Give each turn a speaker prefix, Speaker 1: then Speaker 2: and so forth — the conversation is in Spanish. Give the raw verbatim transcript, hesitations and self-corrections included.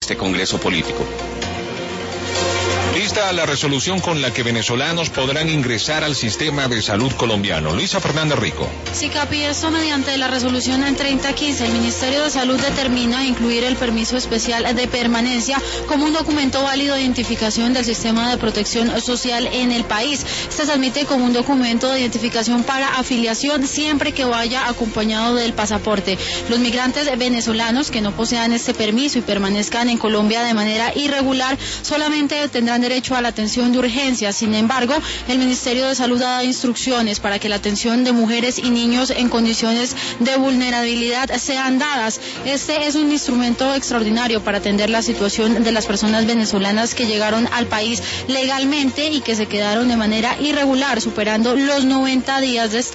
Speaker 1: este Congreso político.
Speaker 2: Lista la resolución con la que venezolanos podrán ingresar al sistema de salud colombiano. Luisa Fernández Rico.
Speaker 3: Sí, Capi, esto mediante la resolución en treinta quince, el Ministerio de Salud determina incluir el permiso especial de permanencia como un documento válido de identificación del sistema de protección social en el país. Este se admite como un documento de identificación para afiliación siempre que vaya acompañado del pasaporte. Los migrantes venezolanos que no posean este permiso y permanezcan en Colombia de manera irregular solamente tendrán derecho a la atención de urgencia. Sin embargo, el Ministerio de Salud ha dado instrucciones para que la atención de mujeres y niños en condiciones de vulnerabilidad sean dadas. Este es un instrumento extraordinario para atender la situación de las personas venezolanas que llegaron al país legalmente y que se quedaron de manera irregular, superando los noventa días de estancia.